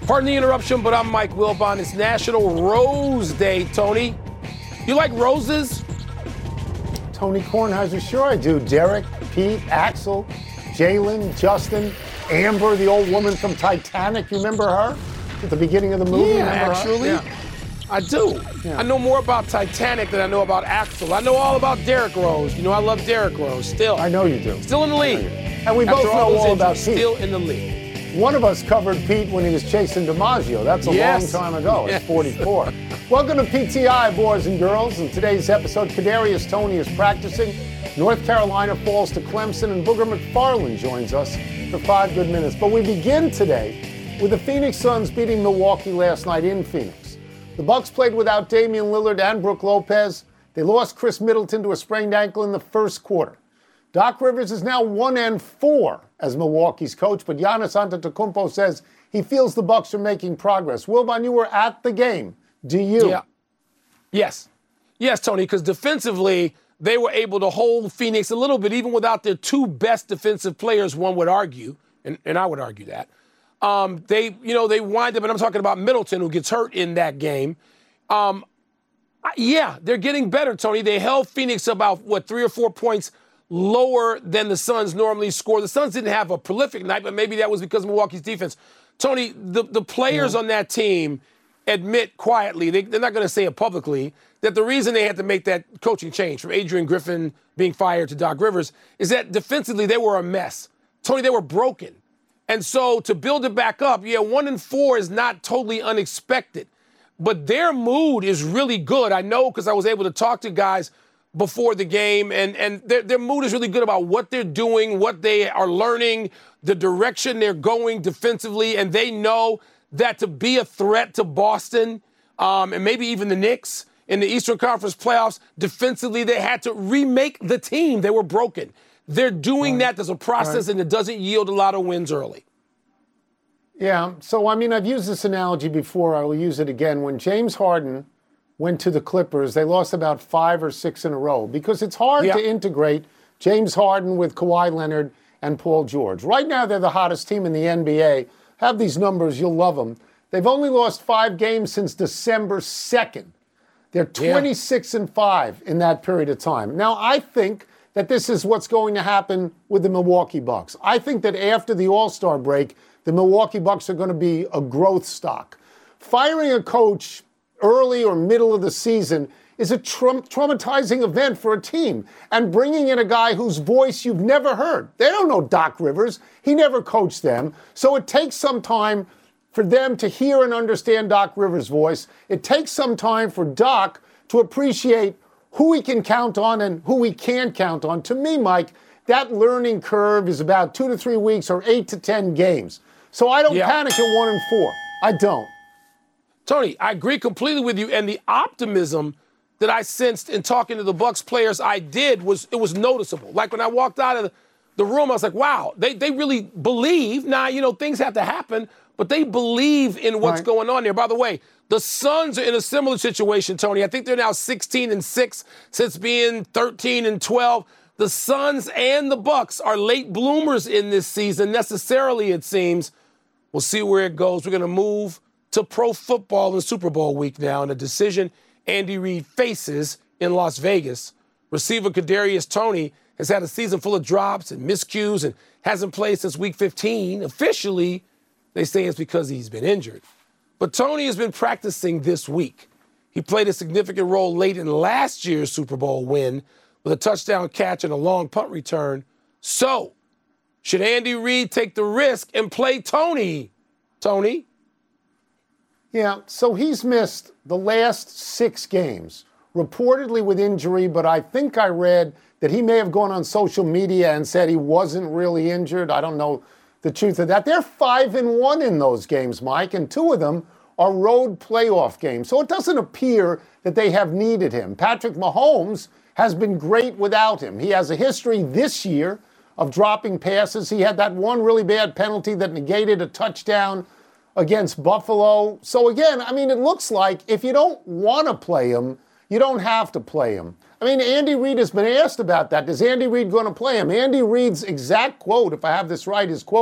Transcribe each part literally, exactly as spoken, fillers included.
Pardon the interruption, but I'm Mike Wilbon. It's National Rose Day, Tony. You like roses? Tony Kornheiser, sure I do. Derek, Pete, Axel, Jalen, Justin, Amber, the old woman from Titanic. You remember her at the beginning of the movie? Yeah, remember actually. Yeah. I do. Yeah. I know more about Titanic than I know about Axel. I know all about Derrick Rose. You know, I love Derrick Rose still. I know you do. Still in the league. And we both After know all, all about Pete. Still in the league. One of us covered Pete when he was chasing DiMaggio. That's a yes. long time ago. Yes. It's forty-four. Welcome to P T I, boys and girls. In today's episode, Kadarius Toney is practicing. North Carolina falls to Clemson, and Booger McFarland joins us for five good minutes. But we begin today with the Phoenix Suns beating Milwaukee last night in Phoenix. The Bucks played without Damian Lillard and Brook Lopez. They lost Chris Middleton to a sprained ankle in the first quarter. Doc Rivers is now one and four as Milwaukee's coach, but Giannis Antetokounmpo says he feels the Bucks are making progress. Wilbon, you were at the game. Do you? Yeah. Yes. Yes, Tony, because defensively, they were able to hold Phoenix a little bit, even without their two best defensive players, one would argue, and, and I would argue that. Um, they, you know, they wind up, and I'm talking about Middleton, who gets hurt in that game. Um, yeah, they're getting better, Tony. They held Phoenix about, what, three or four points lower than the Suns normally score. The Suns didn't have a prolific night, but maybe that was because of Milwaukee's defense. Tony, the, the players yeah. on that team admit quietly, they, they're not going to say it publicly, that the reason they had to make that coaching change from Adrian Griffin being fired to Doc Rivers is that defensively they were a mess. Tony, they were broken. And so to build it back up, yeah, one and four is not totally unexpected. But their mood is really good. I know because I was able to talk to guys before the game, and, and their, their mood is really good about what they're doing, what they are learning, the direction they're going defensively, and they know that to be a threat to Boston um, and maybe even the Knicks in the Eastern Conference playoffs, defensively they had to remake the team. They were broken. They're doing right. that. There's a process, right. and it doesn't yield a lot of wins early. Yeah, so, I mean, I've used this analogy before. I will use it again. When James Harden went to the Clippers, they lost about five or six in a row because it's hard yeah. to integrate James Harden with Kawhi Leonard and Paul George. Right now, they're the hottest team in the N B A. Have these numbers, you'll love them. They've only lost five games since December second. They're twenty-six yeah. and five in that period of time. Now, I think that this is what's going to happen with the Milwaukee Bucks. I think that after the All-Star break, the Milwaukee Bucks are going to be a growth stock. Firing a coach early or middle of the season is a tra- traumatizing event for a team. And bringing in a guy whose voice you've never heard. They don't know Doc Rivers. He never coached them. So it takes some time for them to hear and understand Doc Rivers' voice. It takes some time for Doc to appreciate who he can count on and who he can't count on. To me, Mike, that learning curve is about two to three weeks or eight to ten games. So I don't yeah. panic at one and four. I don't. Tony, I agree completely with you, and the optimism that I sensed in talking to the Bucks players I did was it was noticeable. Like when I walked out of the, the room, I was like, wow, they, they really believe. Now, you know, things have to happen, but they believe in what's right. going on there. By the way, the Suns are in a similar situation, Tony. I think they're now sixteen and six since being thirteen and twelve. The Suns and the Bucks are late bloomers in this season, necessarily, it seems. We'll see where it goes. We're going to move to pro football and Super Bowl week now, and a decision Andy Reid faces in Las Vegas. Receiver Kadarius Toney has had a season full of drops and miscues and hasn't played since week fifteen. Officially, they say it's because he's been injured. But Toney has been practicing this week. He played a significant role late in last year's Super Bowl win with a touchdown catch and a long punt return. So, should Andy Reid take the risk and play Toney? Tony? Yeah, so he's missed the last six games, reportedly with injury, but I think I read that he may have gone on social media and said he wasn't really injured. I don't know the truth of that. They're five and one in those games, Mike, and two of them are road playoff games. So it doesn't appear that they have needed him. Patrick Mahomes has been great without him. He has a history this year of dropping passes. He had that one really bad penalty that negated a touchdown against Buffalo. So again, I mean, it looks like if you don't want to play him, you don't have to play him. I mean, Andy Reid has been asked about that. Is Andy Reid going to play him? Andy Reid's exact quote, if I have this right, his quote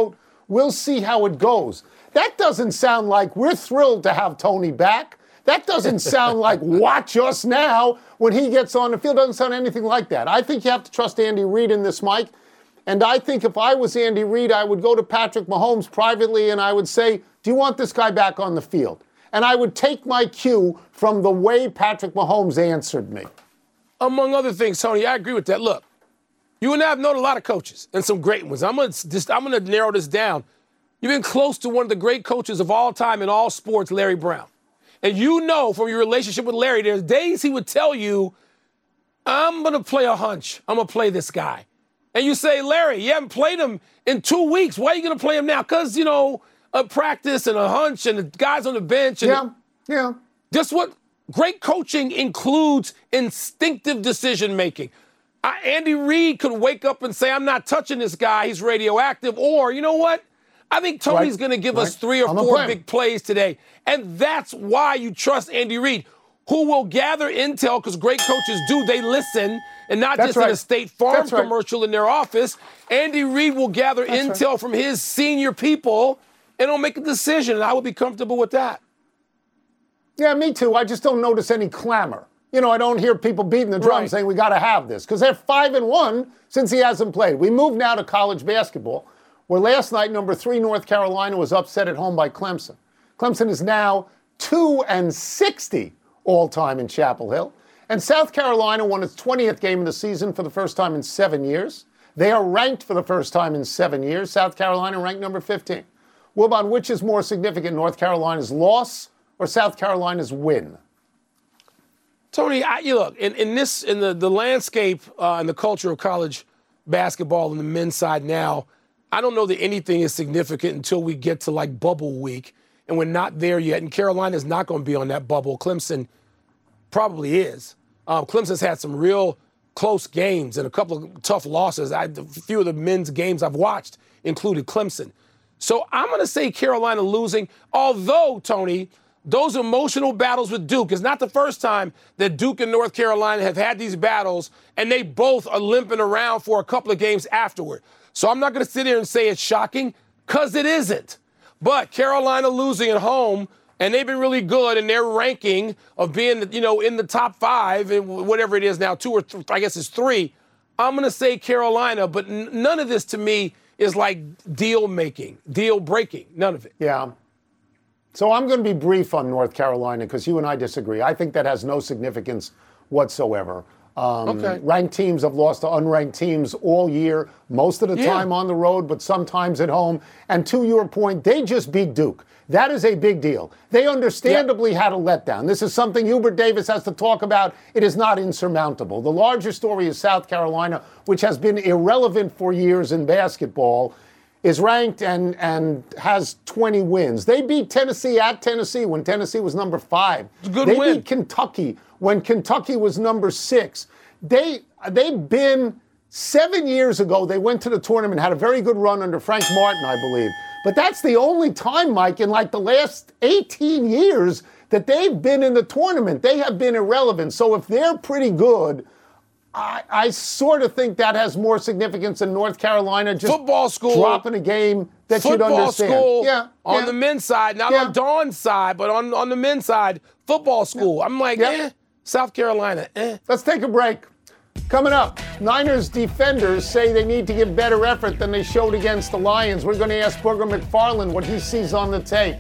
We'll see how it goes. That doesn't sound like we're thrilled to have Tony back. That doesn't sound like watch us now when he gets on the field. It doesn't sound anything like that. I think you have to trust Andy Reid in this, Mike. And I think if I was Andy Reid, I would go to Patrick Mahomes privately and I would say, do you want this guy back on the field? And I would take my cue from the way Patrick Mahomes answered me. Among other things, Tony, I agree with that. Look, you and I have known a lot of coaches and some great ones. I'm gonna just I'm gonna narrow this down. You've been close to one of the great coaches of all time in all sports, Larry Brown. And you know from your relationship with Larry, there's days he would tell you, I'm gonna play a hunch. I'm gonna play this guy. And you say, Larry, you haven't played him in two weeks. Why are you gonna play him now? Because, you know, a practice and a hunch and the guys on the bench. And yeah, yeah. Just what great coaching includes instinctive decision making. Uh, Andy Reid could wake up and say, I'm not touching this guy. He's radioactive. Or, you know what? I think Tony's right. going to give right. us three or I'm four big plays today. And that's why you trust Andy Reid, who will gather intel, because great coaches do. They listen, and not that's just right. in a State Farm that's commercial right. in their office. Andy Reid will gather that's intel right. from his senior people, and he'll make a decision, and I will be comfortable with that. Yeah, me too. I just don't notice any clamor. You know, I don't hear people beating the drum right. saying we got to have this, because they're five and one since he hasn't played. We move now to college basketball, where last night number three North Carolina was upset at home by Clemson. Clemson is now two and sixty all time in Chapel Hill, and South Carolina won its twentieth game of the season for the first time in seven years. They are ranked for the first time in seven years. South Carolina ranked number fifteen. Wilbon, which is more significant, North Carolina's loss or South Carolina's win? Tony, I, you look, in, in this, in the, the landscape uh, and the culture of college basketball on the men's side now, I don't know that anything is significant until we get to like bubble week, and we're not there yet. And Carolina's not going to be on that bubble. Clemson probably is. Um, Clemson's had some real close games and a couple of tough losses. I, a few of the men's games I've watched included Clemson. So I'm going to say Carolina losing, although, Tony, those emotional battles with Duke is not the first time that Duke and North Carolina have had these battles, and they both are limping around for a couple of games afterward. So I'm not going to sit here and say it's shocking, because it isn't. But Carolina losing at home, and they've been really good in their ranking of being, you know, in the top five, and whatever it is now, two or th- I guess it's three. I'm going to say Carolina, but n- none of this to me is like deal making, deal breaking. None of it. Yeah. So I'm going to be brief on North Carolina because you and I disagree. I think that has no significance whatsoever. Um, okay. Ranked teams have lost to unranked teams all year, most of the yeah. time on the road, but sometimes at home. And to your point, they just beat Duke. That is a big deal. They understandably yeah. had a letdown. This is something Hubert Davis has to talk about. It is not insurmountable. The larger story is South Carolina, which has been irrelevant for years in basketball, is ranked and, and has twenty wins. They beat Tennessee at Tennessee when Tennessee was number five. Good they win. beat Kentucky when Kentucky was number six. They, they've been, seven years ago, they went to the tournament, had a very good run under Frank Martin, I believe. But that's the only time, Mike, in like the last eighteen years that they've been in the tournament. They have been irrelevant. So if they're pretty good, I, I sort of think that has more significance than North Carolina just football school dropping a game that football you'd understand. School yeah, on yeah. the men's side, not yeah. on Dawn's side, but on, on the men's side, football school. Yeah. I'm like, yeah. eh, South Carolina, eh. Let's take a break. Coming up, Niners defenders say they need to give better effort than they showed against the Lions. We're going to ask Booger McFarland what he sees on the tape.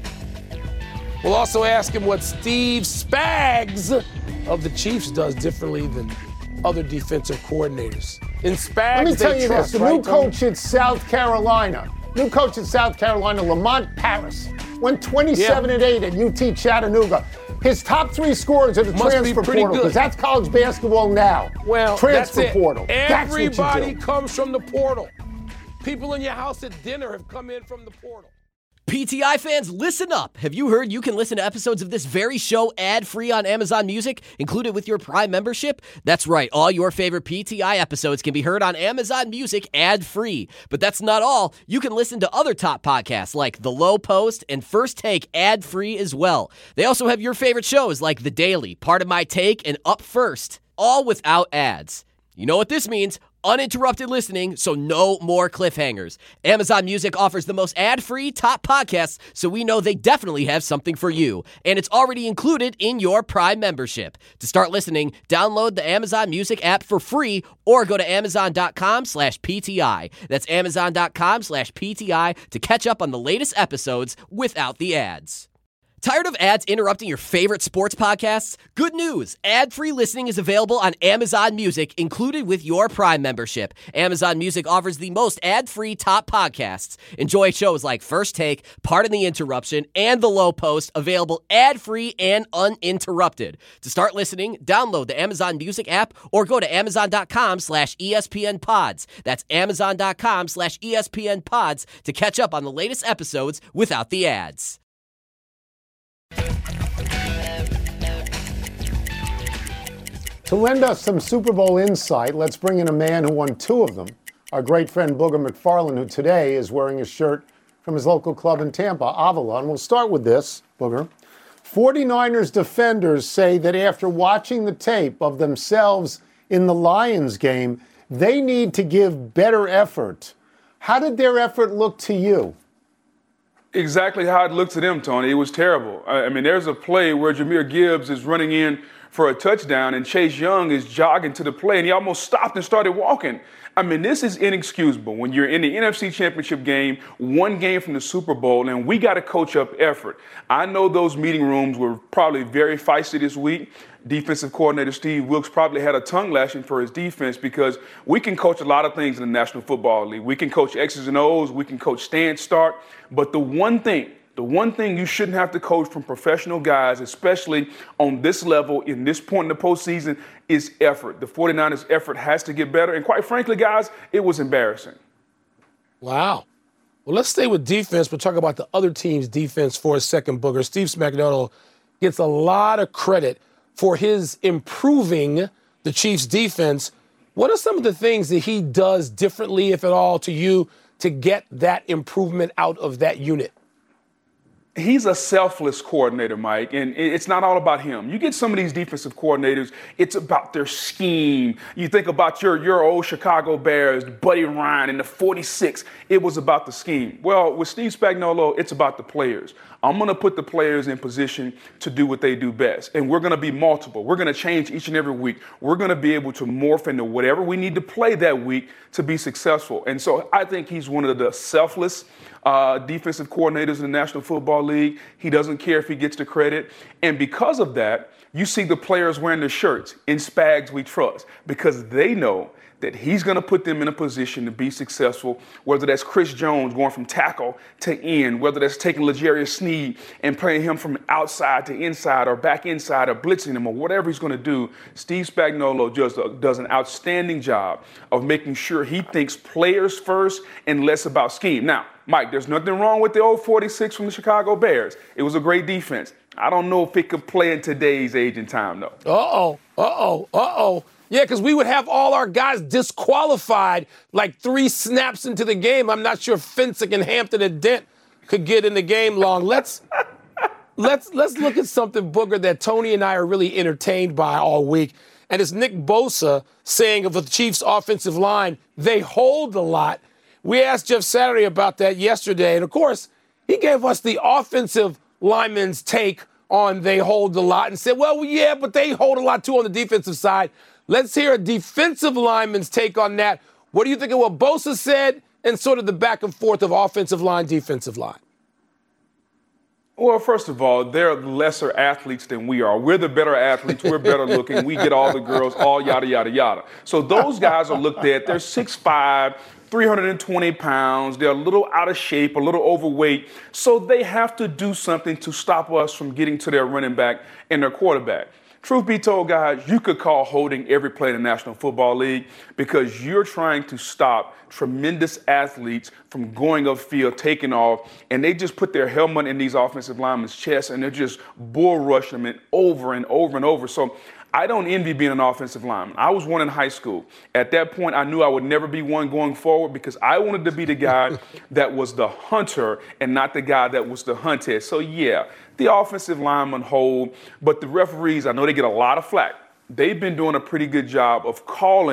We'll also ask him what Steve Spags of the Chiefs does differently than other defensive coordinators. In Spags, Let me tell you trust, this. The right, new coach at South Carolina, new coach at South Carolina, Lamont Paris, went twenty-seven and eight at U T Chattanooga. His top three scorers are the Must transfer be portal, because that's college basketball now. Well, transfer that's it. portal. Everybody comes from the portal. People in your house at dinner have come in from the portal. P T I fans, listen up. Have you heard you can listen to episodes of this very show ad-free on Amazon Music, included with your Prime membership? That's right. All your favorite P T I episodes can be heard on Amazon Music ad-free. But that's not all. You can listen to other top podcasts like The Low Post and First Take ad-free as well. They also have your favorite shows like The Daily, Part of My Take, and Up First, all without ads. You know what this means? uninterrupted listening, so no more cliffhangers. Amazon Music offers the most ad-free top podcasts, so we know they definitely have something for you. And it's already included in your Prime membership. To start listening, download the Amazon Music app for free or go to amazon.com slash PTI. That's amazon.com slash PTI to catch up on the latest episodes without the ads. Tired of ads interrupting your favorite sports podcasts? Good news! Ad-free listening is available on Amazon Music, included with your Prime membership. Amazon Music offers the most ad-free top podcasts. Enjoy shows like First Take, Pardon the Interruption, and The Low Post, available ad-free and uninterrupted. To start listening, download the Amazon Music app or go to amazon.com slash ESPN pods. That's amazon.com slash ESPN pods to catch up on the latest episodes without the ads. To lend us some Super Bowl insight, let's bring in a man who won two of them, our great friend Booger McFarland, who today is wearing a shirt from his local club in Tampa, Avalon. We'll start with this, Booger. forty-niners defenders say that after watching the tape of themselves in the Lions game, they need to give better effort. How did their effort look to you? Exactly how it looked to them, Tony. It was terrible. I mean, there's a play where Jahmyr Gibbs is running in for a touchdown, and Chase Young is jogging to the play, and he almost stopped and started walking. I mean, this is inexcusable when you're in the N F C Championship game, one game from the Super Bowl, and we got to coach up effort. I know those meeting rooms were probably very feisty this week. Defensive coordinator Steve Wilks probably had a tongue lashing for his defense because we can coach a lot of things in the National Football League. We can coach X's and O's, we can coach stand start, but the one thing The one thing you shouldn't have to coach from professional guys, especially on this level in this point in the postseason, is effort. The forty-niners' effort has to get better. And quite frankly, guys, it was embarrassing. Wow. Well, let's stay with defense, but talk about the other team's defense for a second, Booger. Steve Spagnuolo gets a lot of credit for his improving the Chiefs' defense. What are some of the things that he does differently, if at all, to you to get that improvement out of that unit? He's a selfless coordinator, Mike, and it's not all about him. You get some of these defensive coordinators, it's about their scheme. You think about your, your old Chicago Bears, Buddy Ryan in the forty-six. It was about the scheme. Well, with Steve Spagnuolo, it's about the players. I'm going to put the players in position to do what they do best, and we're going to be multiple. We're going to change each and every week. We're going to be able to morph into whatever we need to play that week to be successful. And so I think he's one of the selfless uh, defensive coordinators in the National Football League. He doesn't care if he gets the credit. And because of that, you see the players wearing the shirts, "In Spags We Trust," because they know that he's going to put them in a position to be successful, whether that's Chris Jones going from tackle to end, whether that's taking L'Jarius Sneed and playing him from outside to inside or back inside or blitzing him or whatever he's going to do. Steve Spagnuolo just uh, does an outstanding job of making sure he thinks players first and less about scheme. Now, Mike, there's nothing wrong with the old forty-six from the Chicago Bears. It was a great defense. I don't know if it could play in today's age and time, though. Uh-oh, uh-oh, uh-oh. Yeah, because we would have all our guys disqualified like three snaps into the game. I'm not sure Fensick and Hampton and Dent could get in the game long. Let's let's let's look at something, Booger, that Tony and I are really entertained by all week. And it's Nick Bosa saying of the Chiefs' offensive line, they hold a lot. We asked Jeff Saturday about that yesterday. And, of course, he gave us the offensive lineman's take on they hold a lot and said, well, yeah, but they hold a lot, too, on the defensive side. Let's hear a defensive lineman's take on that. What do you think of what Bosa said and sort of the back and forth of offensive line, defensive line? Well, first of all, they're lesser athletes than we are. We're the better athletes. We're better looking. We get all the girls, all yada, yada, yada. So those guys are looked at. They're six five, three hundred twenty pounds. They're a little out of shape, a little overweight. So they have to do something to stop us from getting to their running back and their quarterback. Truth be told, guys, you could call holding every play in the National Football League because you're trying to stop tremendous athletes from going upfield, taking off, and they just put their helmet in these offensive linemen's chests and they're just bull rushing them over and over and over. So I don't envy being an offensive lineman. I was one in high school. At that point, I knew I would never be one going forward because I wanted to be the guy that was the hunter and not the guy that was the hunted. So, yeah, the offensive linemen hold, but the referees, I know they get a lot of flack. They've been doing a pretty good job of calling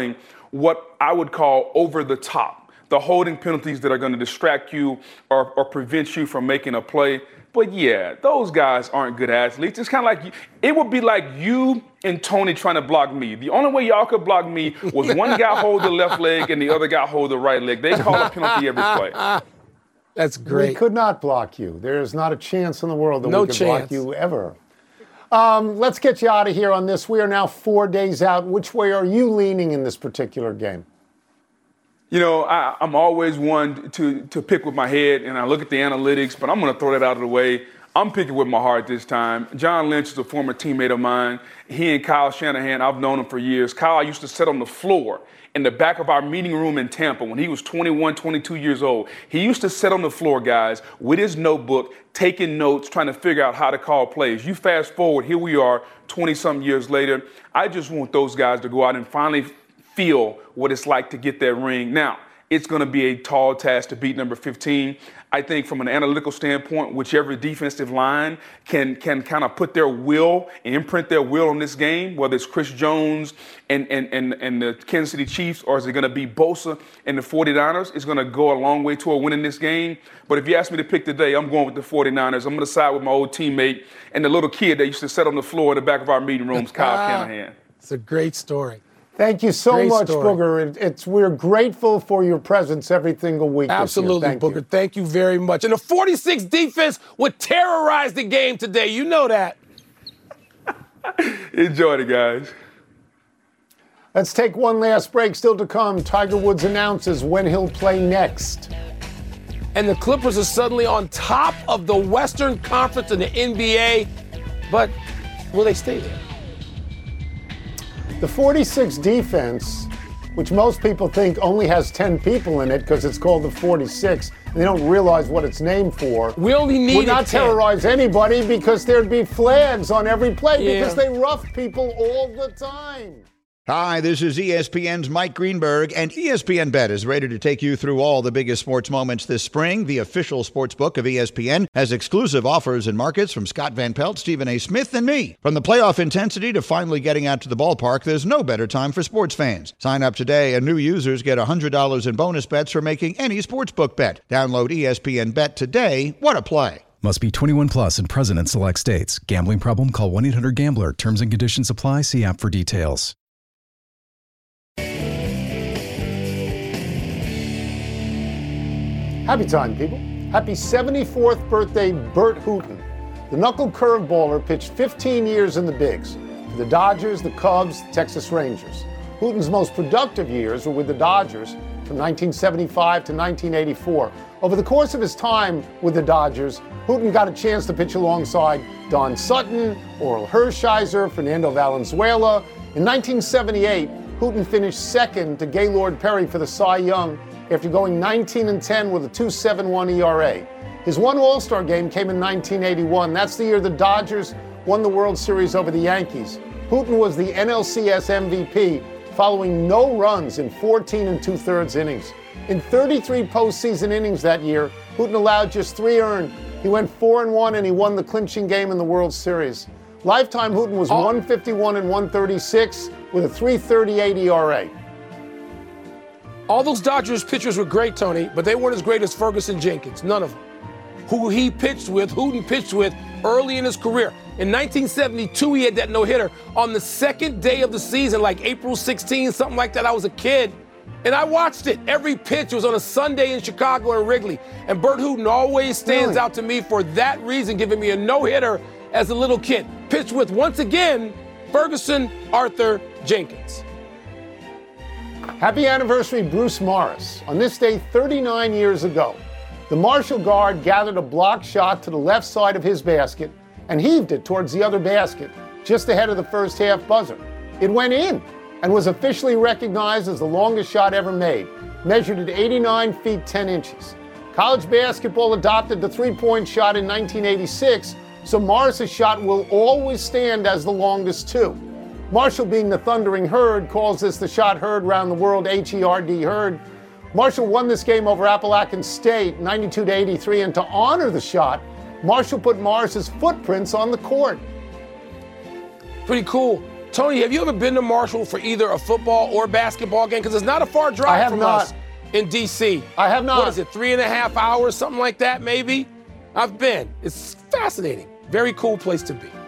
what I would call over the top, the holding penalties that are going to distract you or, or prevent you from making a play. But yeah, those guys aren't good athletes. It's kind of like, it would be like you and Tony trying to block me. The only way y'all could block me was one guy hold the left leg and the other guy hold the right leg. They call a penalty every play. That's great. We could not block you. There's not a chance in the world that no we could chance. block you ever. Um, let's get you out of here on this. We are now four days out. Which way are you leaning in this particular game? You know, I, I'm always one to, to pick with my head, and I look at the analytics, but I'm going to throw that out of the way. I'm picking with my heart this time. John Lynch is a former teammate of mine. He and Kyle Shanahan, I've known him for years. Kyle used to sit on the floor in the back of our meeting room in Tampa when he was twenty-one, twenty-two years old. He used to sit on the floor, guys, with his notebook, taking notes, trying to figure out how to call plays. You fast forward, here we are, twenty-some years later. I just want those guys to go out and finally feel what it's like to get that ring. Now, it's going to be a tall task to beat number fifteen. I think from an analytical standpoint, whichever defensive line can can kind of put their will and imprint their will on this game, whether it's Chris Jones and, and, and, and the Kansas City Chiefs, or is it going to be Bosa and the forty-niners, it's going to go a long way toward winning this game. But if you ask me to pick today, I'm going with the forty-niners. I'm going to side with my old teammate and the little kid that used to sit on the floor in the back of our meeting rooms, Kyle Shanahan. It's a great story. Thank you so Great much, story. Booger. It, it's we're grateful for your presence every single week. Absolutely, Thank Booger. You. Thank you very much. And the forty-six defense would terrorize the game today. You know that. Enjoy it, guys. Let's take one last break. Still to come, Tiger Woods announces when he'll play next. And the Clippers are suddenly on top of the Western Conference in the N B A. But will they stay there? The forty-six defense, which most people think only has ten people in it because it's called the forty-six, and they don't realize what it's named for. We only need would not ten. terrorize anybody because there'd be flags on every play Yeah. because they rough people all the time. Hi, this is E S P N's Mike Greenberg, and E S P N Bet is ready to take you through all the biggest sports moments this spring. The official sports book of E S P N has exclusive offers and markets from Scott Van Pelt, Stephen A. Smith, and me. From the playoff intensity to finally getting out to the ballpark, there's no better time for sports fans. Sign up today, and new users get one hundred dollars in bonus bets for making any sportsbook bet. Download E S P N Bet today. What a play. Must be twenty-one plus and present in select states. Gambling problem? Call one eight hundred gambler. Terms and conditions apply. See app for details. Happy time, people. Happy seventy-fourth birthday, Bert Hooton. The knuckle curveballer pitched fifteen years in the bigs for the Dodgers, the Cubs, the Texas Rangers. Hooton's most productive years were with the Dodgers from nineteen seventy-five to nineteen eighty-four. Over the course of his time with the Dodgers, Hooton got a chance to pitch alongside Don Sutton, Oral Hershiser, Fernando Valenzuela. In nineteen seventy-eight, Hooton finished second to Gaylord Perry for the Cy Young after going nineteen and ten with a two point seven one E R A. His one All-Star game came in nineteen eighty-one. That's the year the Dodgers won the World Series over the Yankees. Hooton was the N L C S M V P following no runs in fourteen and two-thirds innings. In thirty-three postseason innings that year, Hooton allowed just three earned. He went four and one and he won the clinching game in the World Series. Lifetime Hooton was Oh. one fifty-one and one thirty-six with a three thirty-eight E R A. All those Dodgers pitchers were great, Tony, but they weren't as great as Ferguson Jenkins. None of them. Who he pitched with, Hooton pitched with early in his career. In nineteen seventy-two, he had that no-hitter. On the second day of the season, like April sixteenth, something like that, I was a kid. And I watched it. Every pitch was on a Sunday in Chicago and Wrigley. And Bert Hooton always stands Really? out to me for that reason, giving me a no-hitter as a little kid. Pitched with, once again, Ferguson Arthur Jenkins. Happy anniversary, Bruce Morris. On this day thirty-nine years ago, the Marshall guard gathered a block shot to the left side of his basket and heaved it towards the other basket, just ahead of the first half buzzer. It went in and was officially recognized as the longest shot ever made, measured at eighty-nine feet ten inches. College basketball adopted the three-point shot in nineteen eighty-six, so Morris's shot will always stand as the longest too. Marshall, being the Thundering Herd, calls this the shot heard round the world, H E R D Herd. Marshall won this game over Appalachian State, ninety-two to eighty-three, and to honor the shot, Marshall put Morris's footprints on the court. Pretty cool. Tony, have you ever been to Marshall for either a football or basketball game? Because it's not a far drive I have from not. us in D C. I have not. What is it, three and a half hours, something like that, maybe? I've been. It's fascinating. Very cool place to be.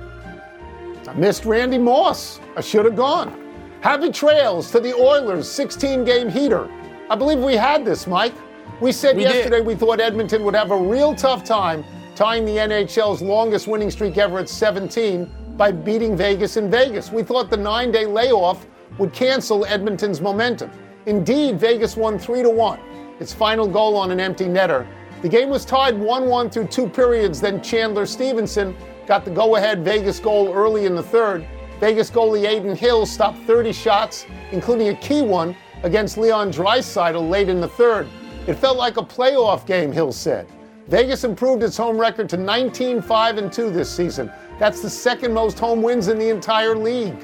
I missed Randy Moss. I should have gone. Happy trails to the Oilers' sixteen-game heater. I believe we had this, Mike. We said We yesterday did. we thought Edmonton would have a real tough time tying the N H L's longest winning streak ever at seventeen by beating Vegas in Vegas. We thought the nine-day layoff would cancel Edmonton's momentum. Indeed, Vegas won three to one. Its final goal on an empty netter. The game was tied one one through two periods, then Chandler Stevenson got the go-ahead Vegas goal early in the third. Vegas goalie Aiden Hill stopped thirty shots, including a key one against Leon Draisaitl late in the third. It felt like a playoff game, Hill said. Vegas improved its home record to nineteen five and two this season. That's the second most home wins in the entire league.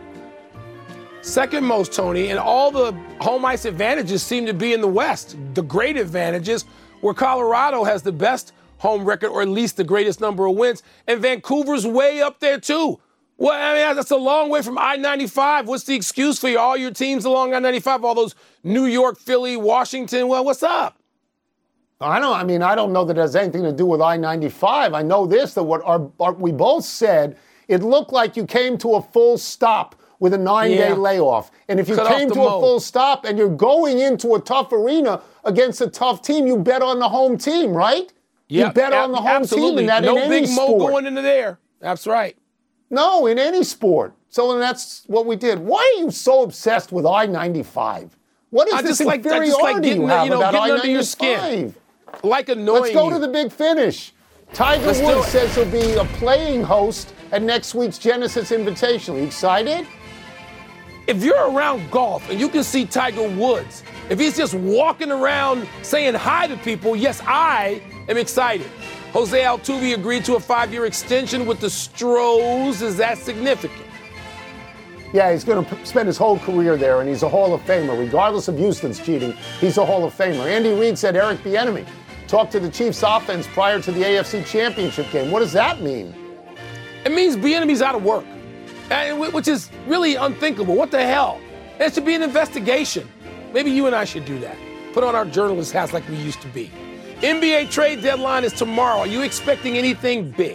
Second most, Tony, and all the home ice advantages seem to be in the West. The great advantages, where Colorado has the best home record, or at least the greatest number of wins, and Vancouver's way up there too. Well, I mean, that's a long way from I ninety-five. What's the excuse for you? All your teams along I ninety-five, all those New York, Philly, Washington. Well, what's up? I don't. I mean, I don't know that it has anything to do with I ninety-five. I know this, that what our, our, we both said, it looked like you came to a full stop with a nine-day Yeah. layoff. And if you Cut came off to the a mode. full stop and you're going into a tough arena against a tough team, you bet on the home team, right? Yeah, you bet ab- on the home absolutely. team, and that no in any big mo sport. going into there. That's right. No, in any sport. So that's what we did. Why are you so obsessed with I ninety-five? What is I this just like- I inferiority just like getting you the- have you know, about getting I under your ninety-five? skin. Like annoying Let's go you. to the big finish. Tiger Let's do Woods it. says he'll be a playing host at next week's Genesis Invitational. You excited? If you're around golf and you can see Tiger Woods, if he's just walking around saying hi to people, yes, I am excited. Jose Altuve agreed to a five-year extension with the Stros. Is that significant? Yeah, he's going to spend his whole career there, and he's a Hall of Famer. Regardless of Houston's cheating, he's a Hall of Famer. Andy Reid said Eric Bieniemy talked to the Chiefs offense prior to the A F C Championship game. What does that mean? It means Bieniemy's out of work, and wh- which is really unthinkable. What the hell? There should be an investigation. Maybe you and I should do that. Put on our journalist hats like we used to be. N B A trade deadline is tomorrow. Are you expecting anything big?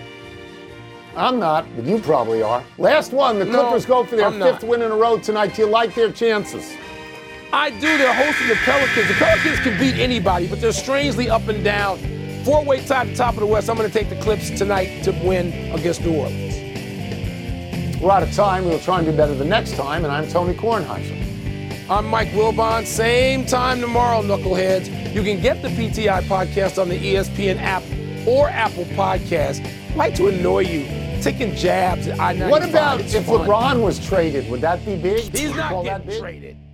I'm not, but you probably are. Last one, the No, Clippers go for their I'm not. fifth win in a row tonight. Do you like their chances? I do. They're hosting the Pelicans. The Pelicans can beat anybody, but they're strangely up and down. Four-way tie at the top of the West. I'm going to take the Clips tonight to win against New Orleans. We're out of time. We'll try and do better the next time, and I'm Tony Kornheiser. I'm Mike Wilbon. Same time tomorrow, knuckleheads. You can get the P T I podcast on the E S P N app or Apple Podcast. I like to annoy you, taking jabs at I ninety-five. What about It's if fun. LeBron was traded? Would that be big? He's Would you not call that getting big? traded.